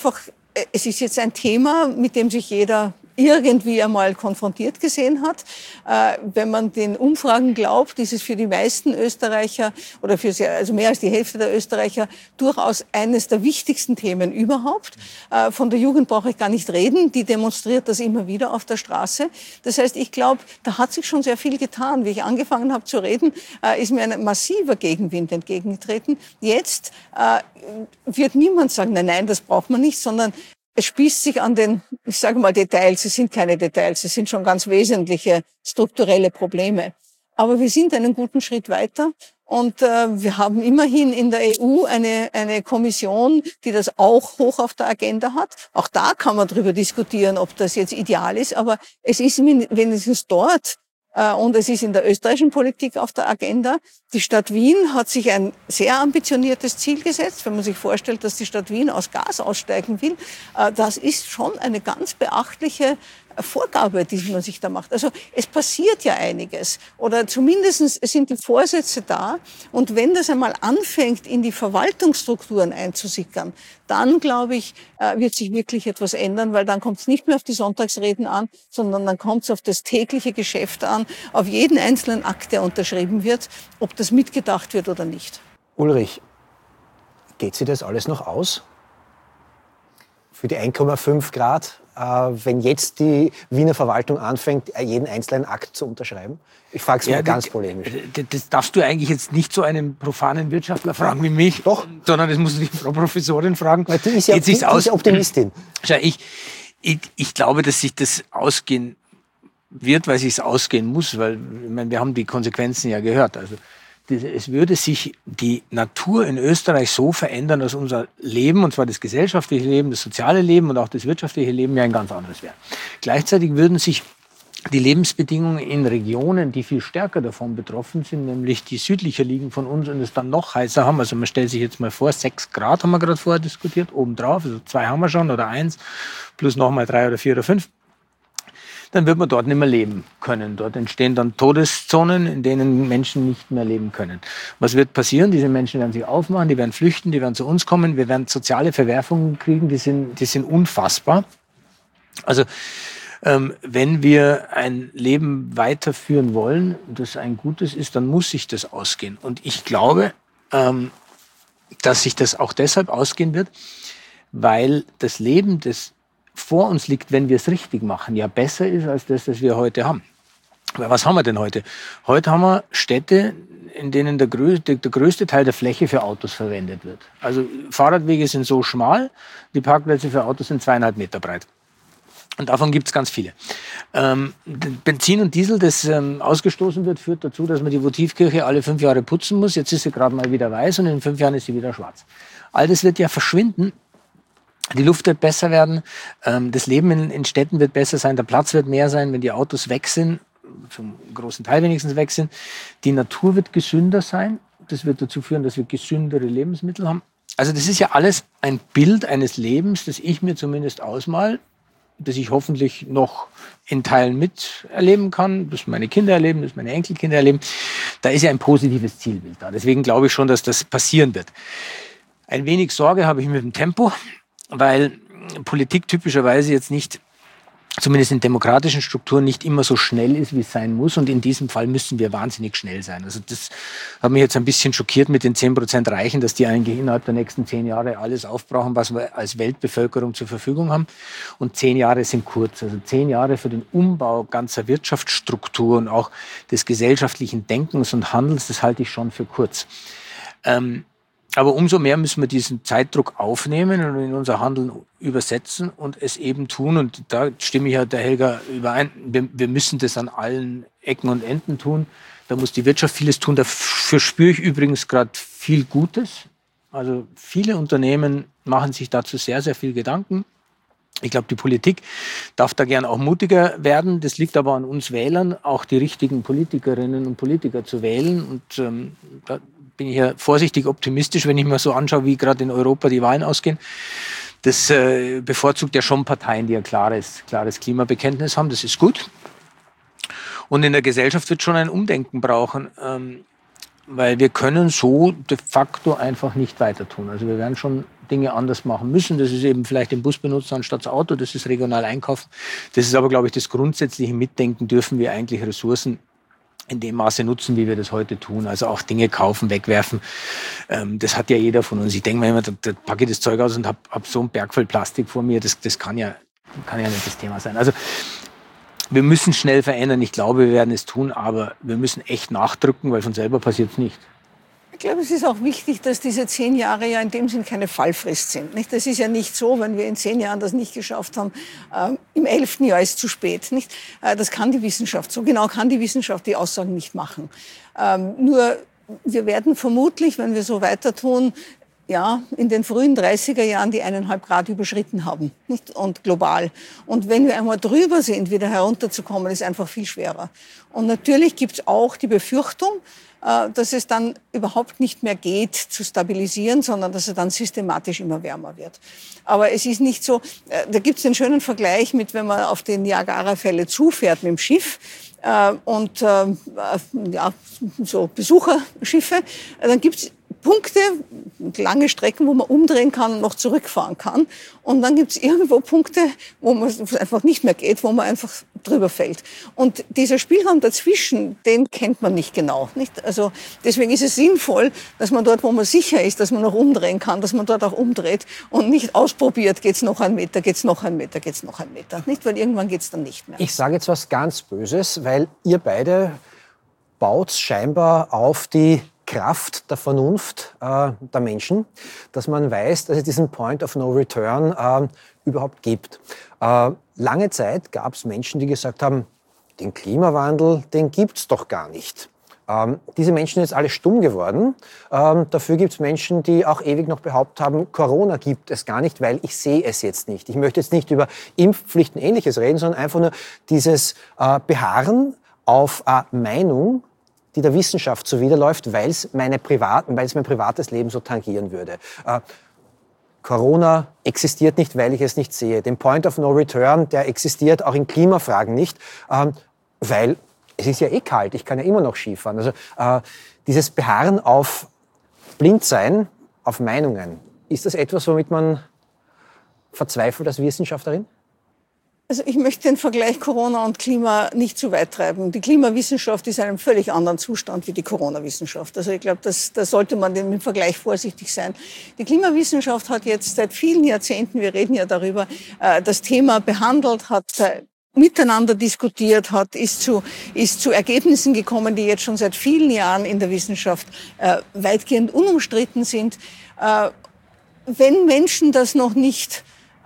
jetzt ein Thema, mit dem sich jeder irgendwie einmal konfrontiert gesehen hat. Wenn man den Umfragen glaubt, ist es für die meisten Österreicher oder also mehr als die Hälfte der Österreicher durchaus eines der wichtigsten Themen überhaupt. Von der Jugend brauche ich gar nicht reden, die demonstriert das immer wieder auf der Straße. Das heißt, ich glaube, da hat sich schon sehr viel getan. Wie ich angefangen habe zu reden, ist mir ein massiver Gegenwind entgegengetreten. Jetzt wird niemand sagen, nein, das braucht man nicht, sondern es spießt sich an den, ich sage mal, Details. Es sind keine Details, es sind schon ganz wesentliche strukturelle Probleme. Aber wir sind einen guten Schritt weiter und wir haben immerhin in der EU eine Kommission, die das auch hoch auf der Agenda hat. Auch da kann man darüber diskutieren, ob das jetzt ideal ist, aber es ist wenigstens dort. Und es ist in der österreichischen Politik auf der Agenda. Die Stadt Wien hat sich ein sehr ambitioniertes Ziel gesetzt. Wenn man sich vorstellt, dass die Stadt Wien aus Gas aussteigen will, das ist schon eine ganz beachtliche Vorgabe, die man sich da macht. Also es passiert ja einiges oder zumindest sind die Vorsätze da und wenn das einmal anfängt, in die Verwaltungsstrukturen einzusickern, dann, glaube ich, wird sich wirklich etwas ändern, weil dann kommt es nicht mehr auf die Sonntagsreden an, sondern dann kommt es auf das tägliche Geschäft an, auf jeden einzelnen Akt, der unterschrieben wird, ob das mitgedacht wird oder nicht. Ulrich, geht sich das alles noch aus? Für die 1,5 Grad wenn jetzt die Wiener Verwaltung anfängt, jeden einzelnen Akt zu unterschreiben? Ich frage es mal ganz polemisch. Das darfst du eigentlich jetzt nicht so einen profanen Wirtschaftler fragen wie mich. Doch. Sondern das musst du die Frau Professorin fragen. Weil die ist ja, die ist Optimistin. Schau, ich glaube, dass sich das ausgehen wird, weil sich es ausgehen muss, weil ich meine, wir haben die Konsequenzen ja gehört. Also es würde sich die Natur in Österreich so verändern, dass unser Leben, und zwar das gesellschaftliche Leben, das soziale Leben und auch das wirtschaftliche Leben ja ein ganz anderes wäre. Gleichzeitig würden sich die Lebensbedingungen in Regionen, die viel stärker davon betroffen sind, nämlich die südlicher liegen von uns und es dann noch heißer haben. Also man stellt sich jetzt mal vor, 6 Grad haben wir gerade vorher diskutiert, obendrauf, also 2 haben wir schon oder 1, plus nochmal 3 oder 4 oder 5. Dann wird man dort nicht mehr leben können. Dort entstehen dann Todeszonen, in denen Menschen nicht mehr leben können. Was wird passieren? Diese Menschen werden sich aufmachen, die werden flüchten, die werden zu uns kommen, wir werden soziale Verwerfungen kriegen, die sind unfassbar. Also wenn wir ein Leben weiterführen wollen, das ein gutes ist, dann muss sich das ausgehen. Und ich glaube, dass sich das auch deshalb ausgehen wird, weil das Leben, das vor uns liegt, wenn wir es richtig machen, ja besser ist als das, was wir heute haben. Weil was haben wir denn heute? Heute haben wir Städte, in denen der größte Teil der Fläche für Autos verwendet wird. Also Fahrradwege sind so schmal, die Parkplätze für Autos sind 2,5 Meter breit. Und davon gibt es ganz viele. Benzin und Diesel, das ausgestoßen wird, führt dazu, dass man die Votivkirche alle 5 Jahre putzen muss. Jetzt ist sie gerade mal wieder weiß und in 5 Jahren ist sie wieder schwarz. All das wird ja verschwinden. Die Luft wird besser werden, das Leben in Städten wird besser sein, der Platz wird mehr sein, wenn die Autos weg sind, zum großen Teil wenigstens weg sind. Die Natur wird gesünder sein, das wird dazu führen, dass wir gesündere Lebensmittel haben. Also das ist ja alles ein Bild eines Lebens, das ich mir zumindest ausmal, das ich hoffentlich noch in Teilen miterleben kann, das meine Kinder erleben, das meine Enkelkinder erleben. Da ist ja ein positives Zielbild da. Deswegen glaube ich schon, dass das passieren wird. Ein wenig Sorge habe ich mit dem Tempo, weil Politik typischerweise jetzt nicht, zumindest in demokratischen Strukturen, nicht immer so schnell ist, wie es sein muss. Und in diesem Fall müssen wir wahnsinnig schnell sein. Also das hat mich jetzt ein bisschen schockiert mit den 10% Reichen, dass die eigentlich innerhalb der nächsten 10 Jahre alles aufbrauchen, was wir als Weltbevölkerung zur Verfügung haben. Und 10 Jahre sind kurz. Also 10 Jahre für den Umbau ganzer Wirtschaftsstruktur und auch des gesellschaftlichen Denkens und Handelns, das halte ich schon für kurz. Aber umso mehr müssen wir diesen Zeitdruck aufnehmen und in unser Handeln übersetzen und es eben tun. Und da stimme ich ja der Helga überein. Wir müssen das an allen Ecken und Enden tun. Da muss die Wirtschaft vieles tun. Dafür spüre ich übrigens gerade viel Gutes. Also viele Unternehmen machen sich dazu sehr, sehr viel Gedanken. Ich glaube, die Politik darf da gern auch mutiger werden. Das liegt aber an uns Wählern, auch die richtigen Politikerinnen und Politiker zu wählen. Und da bin ich ja vorsichtig optimistisch, wenn ich mir so anschaue, wie gerade in Europa die Wahlen ausgehen. Das bevorzugt ja schon Parteien, die ein klares Klimabekenntnis haben. Das ist gut. Und in der Gesellschaft wird schon ein Umdenken brauchen, weil wir können so de facto einfach nicht weiter tun. Also wir werden schon Dinge anders machen müssen. Das ist eben vielleicht den Bus benutzen anstatt das Auto. Das ist regional einkaufen. Das ist aber, glaube ich, das grundsätzliche Mitdenken. Dürfen wir eigentlich Ressourcen in dem Maße nutzen, wie wir das heute tun. Also auch Dinge kaufen, wegwerfen. Das hat ja jeder von uns. Ich denke mir immer, da packe ich das Zeug aus und hab so einen Berg voll Plastik vor mir. Das kann ja nicht das Thema sein. Also wir müssen schnell verändern. Ich glaube, wir werden es tun, aber wir müssen echt nachdrücken, weil von selber passiert es nicht. Ich glaube, es ist auch wichtig, dass diese 10 Jahre ja in dem Sinn keine Fallfrist sind. Nicht? Das ist ja nicht so, wenn wir in 10 Jahren das nicht geschafft haben, im 11. Jahr ist zu spät. Nicht? Das kann die Wissenschaft. So genau kann die Wissenschaft die Aussagen nicht machen. Nur wir werden vermutlich, wenn wir so weiter tun, ja, in den frühen 30er Jahren die 1,5 Grad überschritten haben, nicht? Und global. Und wenn wir einmal drüber sind, wieder herunterzukommen, ist einfach viel schwerer. Und natürlich gibt es auch die Befürchtung, dass es dann überhaupt nicht mehr geht, zu stabilisieren, sondern dass es dann systematisch immer wärmer wird. Aber es ist nicht so, da gibt es den schönen Vergleich mit, wenn man auf den Niagara-Fälle zufährt mit dem Schiff, und ja, so Besucherschiffe, dann gibt es Punkte, lange Strecken, wo man umdrehen kann und noch zurückfahren kann. Und dann gibt es irgendwo Punkte, wo es einfach nicht mehr geht, wo man einfach drüber fällt. Und dieser Spielraum dazwischen, den kennt man nicht genau. Nicht? Also deswegen ist es sinnvoll, dass man dort, wo man sicher ist, dass man noch umdrehen kann, dass man dort auch umdreht und nicht ausprobiert, geht's noch 1 Meter, geht's noch 1 Meter, geht's noch 1 Meter. Nicht, weil irgendwann geht's dann nicht mehr. Ich sage jetzt was ganz Böses, weil ihr beide baut scheinbar auf die Kraft der Vernunft der Menschen, dass man weiß, dass es diesen Point of No Return überhaupt gibt. Lange Zeit gab es Menschen, die gesagt haben, den Klimawandel, den gibt's doch gar nicht. Diese Menschen sind jetzt alle stumm geworden. Dafür gibt es Menschen, die auch ewig noch behauptet haben, Corona gibt es gar nicht, weil ich sehe es jetzt nicht. Ich möchte jetzt nicht über Impfpflichten Ähnliches reden, sondern einfach nur dieses Beharren auf eine Meinung, die der Wissenschaft zuwiderläuft, weil es mein privates Leben so tangieren würde. Corona existiert nicht, weil ich es nicht sehe. Den Point of No Return, der existiert auch in Klimafragen nicht, weil es ist ja eh kalt, ich kann ja immer noch Skifahren. Also dieses Beharren auf Blindsein, auf Meinungen, ist das etwas, womit man verzweifelt als Wissenschaftlerin? Also ich möchte den Vergleich Corona und Klima nicht zu weit treiben. Die Klimawissenschaft ist in einem völlig anderen Zustand wie die Corona-Wissenschaft. Also ich glaube, da sollte man im Vergleich vorsichtig sein. Die Klimawissenschaft hat jetzt seit vielen Jahrzehnten, wir reden ja darüber, das Thema behandelt, hat miteinander diskutiert, ist zu Ergebnissen gekommen, die jetzt schon seit vielen Jahren in der Wissenschaft weitgehend unumstritten sind. Wenn Menschen das noch nicht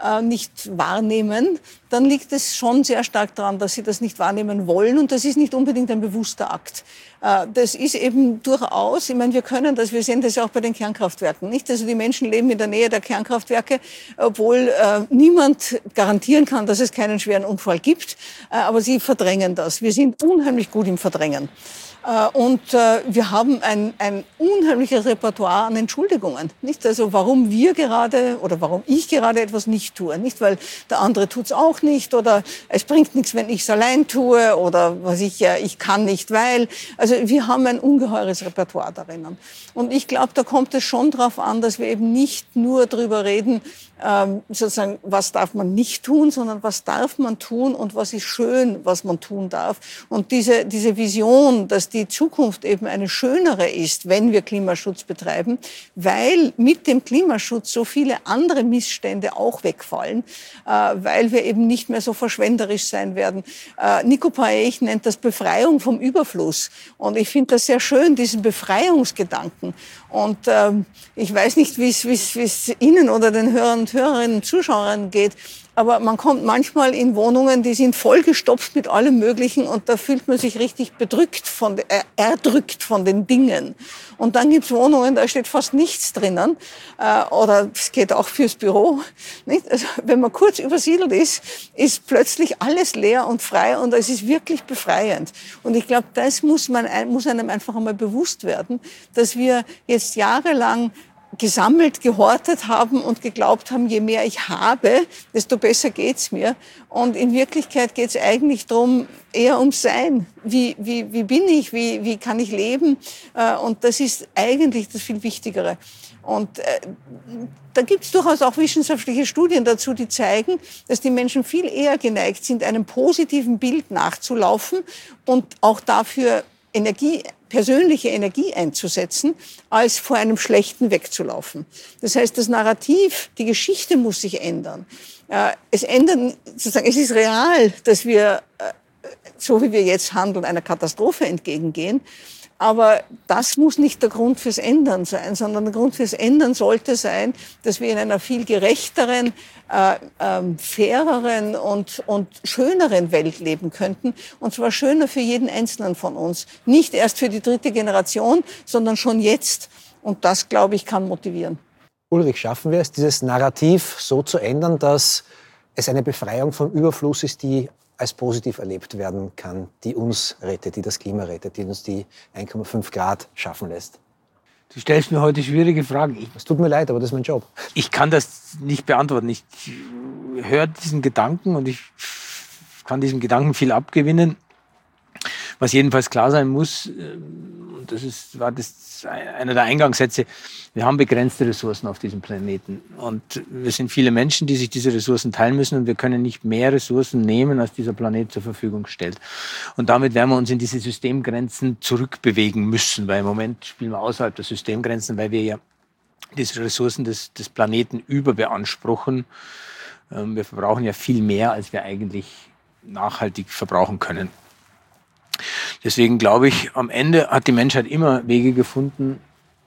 wahrnehmen, dann liegt es schon sehr stark daran, dass sie das nicht wahrnehmen wollen. Und das ist nicht unbedingt ein bewusster Akt. Das ist eben durchaus, ich meine, wir sehen das ja auch bei den Kernkraftwerken, nicht? Also die Menschen leben in der Nähe der Kernkraftwerke, obwohl niemand garantieren kann, dass es keinen schweren Unfall gibt. Aber sie verdrängen das. Wir sind unheimlich gut im Verdrängen. Und wir haben ein unheimliches Repertoire an Entschuldigungen. Nicht? Also warum wir gerade oder warum ich gerade etwas nicht tue. Nicht, weil der andere tut's auch nicht oder es bringt nichts, wenn ich es allein tue oder ich kann nicht, weil. Also wir haben ein ungeheures Repertoire darin. Und ich glaube, da kommt es schon darauf an, dass wir eben nicht nur drüber reden, sozusagen, was darf man nicht tun, sondern was darf man tun und was ist schön, was man tun darf. Und diese Vision, dass die Zukunft eben eine schönere ist, wenn wir Klimaschutz betreiben, weil mit dem Klimaschutz so viele andere Missstände auch wegfallen, weil wir eben nicht mehr so verschwenderisch sein werden. Nico Paech nennt das Befreiung vom Überfluss. Und ich finde das sehr schön, diesen Befreiungsgedanken. Und ich weiß nicht, wie es Ihnen oder den Hörern und Hörerinnen, Zuschauern geht, aber man kommt manchmal in Wohnungen, die sind vollgestopft mit allem Möglichen und da fühlt man sich richtig erdrückt von den Dingen. Und dann gibt's Wohnungen, da steht fast nichts drinnen oder es geht auch fürs Büro. Nicht? Also, wenn man kurz übersiedelt ist plötzlich alles leer und frei und es ist wirklich befreiend. Und ich glaube, das muss einem einfach einmal bewusst werden, dass wir jetzt jahrelang gesammelt, gehortet haben und geglaubt haben, je mehr ich habe, desto besser geht's mir. Und in Wirklichkeit geht's eigentlich darum, eher ums Sein. Wie bin ich? Wie kann ich leben? Und das ist eigentlich das viel Wichtigere. Und da gibt's durchaus auch wissenschaftliche Studien dazu, die zeigen, dass die Menschen viel eher geneigt sind, einem positiven Bild nachzulaufen und auch dafür persönliche Energie einzusetzen, als vor einem Schlechten wegzulaufen. Das heißt, das Narrativ, die Geschichte muss sich ändern. Es ist real, dass wir, so wie wir jetzt handeln, einer Katastrophe entgegengehen. Aber das muss nicht der Grund fürs Ändern sein, sondern der Grund fürs Ändern sollte sein, dass wir in einer viel gerechteren, faireren und schöneren Welt leben könnten. Und zwar schöner für jeden Einzelnen von uns. Nicht erst für die 3. Generation, sondern schon jetzt. Und das, glaube ich, kann motivieren. Ulrich, schaffen wir es, dieses Narrativ so zu ändern, dass es eine Befreiung vom Überfluss ist, die als positiv erlebt werden kann, die uns rettet, die das Klima rettet, die uns die 1,5 Grad schaffen lässt? Du stellst mir heute schwierige Fragen. Es tut mir leid, aber das ist mein Job. Ich kann das nicht beantworten. Ich höre diesen Gedanken und ich kann diesem Gedanken viel abgewinnen. Was jedenfalls klar sein muss, war einer der Eingangssätze, wir haben begrenzte Ressourcen auf diesem Planeten. Und wir sind viele Menschen, die sich diese Ressourcen teilen müssen und wir können nicht mehr Ressourcen nehmen, als dieser Planet zur Verfügung stellt. Und damit werden wir uns in diese Systemgrenzen zurückbewegen müssen, weil im Moment spielen wir außerhalb der Systemgrenzen, weil wir ja diese Ressourcen des Planeten überbeanspruchen. Wir verbrauchen ja viel mehr, als wir eigentlich nachhaltig verbrauchen können. Deswegen glaube ich, am Ende hat die Menschheit immer Wege gefunden,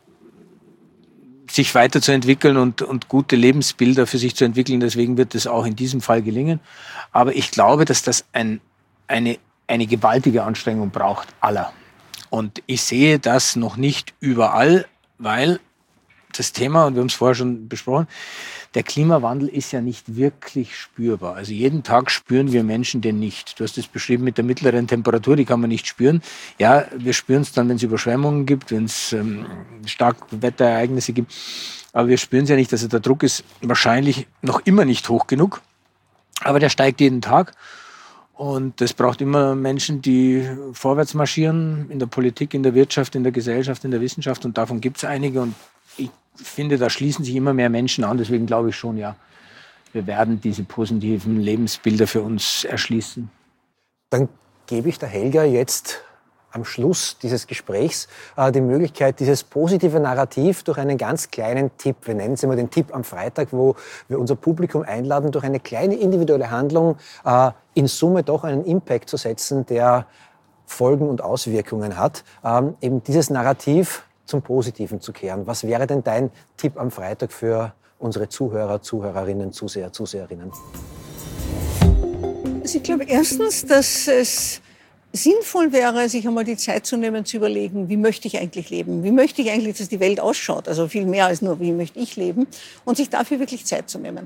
sich weiterzuentwickeln und gute Lebensbilder für sich zu entwickeln. Deswegen wird es auch in diesem Fall gelingen. Aber ich glaube, dass das eine gewaltige Anstrengung braucht, aller. Und ich sehe das noch nicht überall, weil das Thema, und wir haben es vorher schon besprochen, der Klimawandel ist ja nicht wirklich spürbar. Also jeden Tag spüren wir Menschen den nicht. Du hast es beschrieben mit der mittleren Temperatur, die kann man nicht spüren. Ja, wir spüren es dann, wenn es Überschwemmungen gibt, wenn es starke Wetterereignisse gibt. Aber wir spüren es ja nicht. Also der Druck ist wahrscheinlich noch immer nicht hoch genug. Aber der steigt jeden Tag. Und es braucht immer Menschen, die vorwärts marschieren, in der Politik, in der Wirtschaft, in der Gesellschaft, in der Wissenschaft. Und davon gibt es einige. Und ich finde, da schließen sich immer mehr Menschen an. Deswegen glaube ich schon, ja, wir werden diese positiven Lebensbilder für uns erschließen. Dann gebe ich der Helga jetzt am Schluss dieses Gesprächs die Möglichkeit, dieses positive Narrativ durch einen ganz kleinen Tipp, wir nennen es immer den Tipp am Freitag, wo wir unser Publikum einladen, durch eine kleine individuelle Handlung in Summe doch einen Impact zu setzen, der Folgen und Auswirkungen hat, eben dieses Narrativ zum Positiven zu kehren. Was wäre denn dein Tipp am Freitag für unsere Zuhörer, Zuhörerinnen, Zuseher, Zuseherinnen? Also ich glaube erstens, dass es sinnvoll wäre, sich einmal die Zeit zu nehmen, zu überlegen, wie möchte ich eigentlich leben? Wie möchte ich eigentlich, dass die Welt ausschaut? Also viel mehr als nur, wie möchte ich leben? Und sich dafür wirklich Zeit zu nehmen.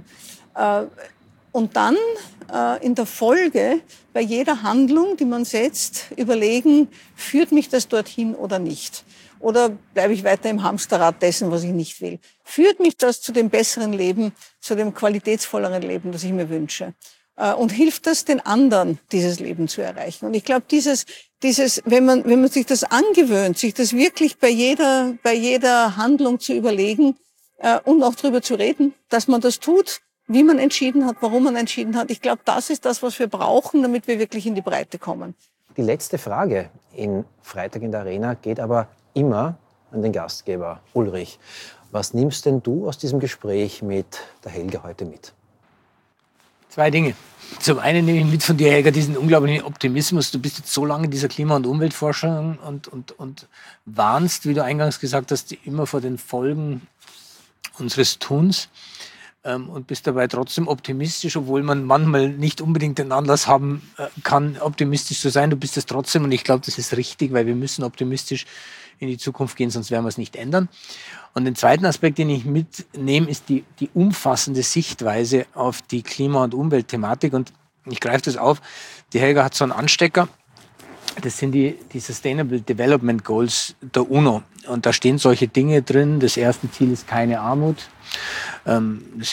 Und dann in der Folge bei jeder Handlung, die man setzt, überlegen, führt mich das dorthin oder nicht? Oder bleibe ich weiter im Hamsterrad dessen, was ich nicht will? Führt mich das zu dem besseren Leben, zu dem qualitätsvolleren Leben, das ich mir wünsche? Und hilft das den anderen, dieses Leben zu erreichen? Und ich glaube, wenn man sich das angewöhnt, sich das wirklich bei jeder Handlung zu überlegen und auch darüber zu reden, dass man das tut, wie man entschieden hat, warum man entschieden hat. Ich glaube, das ist das, was wir brauchen, damit wir wirklich in die Breite kommen. Die letzte Frage in Freitag in der Arena geht aber immer an den Gastgeber Ulrich. Was nimmst denn du aus diesem Gespräch mit der Helga heute mit? Zwei Dinge. Zum einen nehme ich mit von dir, Helga, diesen unglaublichen Optimismus. Du bist jetzt so lange in dieser Klima- und Umweltforschung und warnst, wie du eingangs gesagt hast, immer vor den Folgen unseres Tuns und bist dabei trotzdem optimistisch, obwohl man manchmal nicht unbedingt den Anlass haben kann, optimistisch zu sein. Du bist es trotzdem und ich glaube, das ist richtig, weil wir müssen optimistisch in die Zukunft gehen, sonst werden wir es nicht ändern. Und den zweiten Aspekt, den ich mitnehme, ist die umfassende Sichtweise auf die Klima- und Umweltthematik. Und ich greife das auf. Die Helga hat so einen Anstecker. Das sind die Sustainable Development Goals der UNO. Und da stehen solche Dinge drin. Das erste Ziel ist keine Armut. Das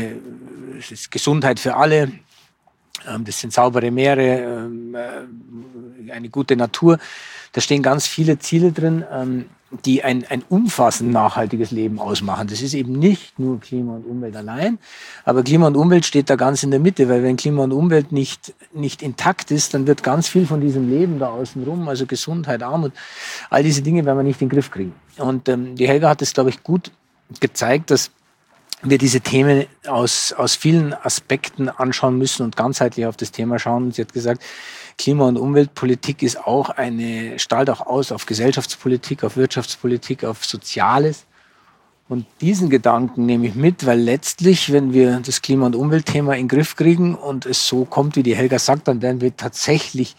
ist Gesundheit für alle. Das sind saubere Meere, eine gute Natur. Da stehen ganz viele Ziele drin, die ein umfassend nachhaltiges Leben ausmachen. Das ist eben nicht nur Klima und Umwelt allein, aber Klima und Umwelt steht da ganz in der Mitte, weil wenn Klima und Umwelt nicht intakt ist, dann wird ganz viel von diesem Leben da außen rum, also Gesundheit, Armut, all diese Dinge werden wir nicht in den Griff kriegen. Und die Helga hat es, glaube ich, gut gezeigt, dass wir diese Themen aus vielen Aspekten anschauen müssen und ganzheitlich auf das Thema schauen. Sie hat gesagt, Klima- und Umweltpolitik ist auch strahlt auch aus auf Gesellschaftspolitik, auf Wirtschaftspolitik, auf Soziales. Und diesen Gedanken nehme ich mit, weil letztlich, wenn wir das Klima- und Umweltthema in den Griff kriegen und es so kommt, wie die Helga sagt, dann werden wir tatsächlich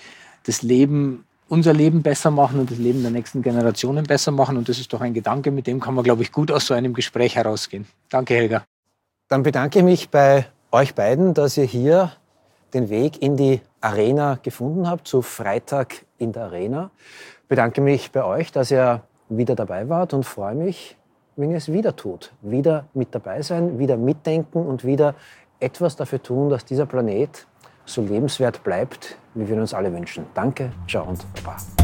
unser Leben besser machen und das Leben der nächsten Generationen besser machen. Und das ist doch ein Gedanke, mit dem kann man, glaube ich, gut aus so einem Gespräch herausgehen. Danke, Helga. Dann bedanke ich mich bei euch beiden, dass ihr hier den Weg in die Arena gefunden habt, zu Freitag in der Arena. Bedanke mich bei euch, dass ihr wieder dabei wart und freue mich, wenn ihr es wieder tut. Wieder mit dabei sein, wieder mitdenken und wieder etwas dafür tun, dass dieser Planet so lebenswert bleibt, wie wir uns alle wünschen. Danke, ciao und baba.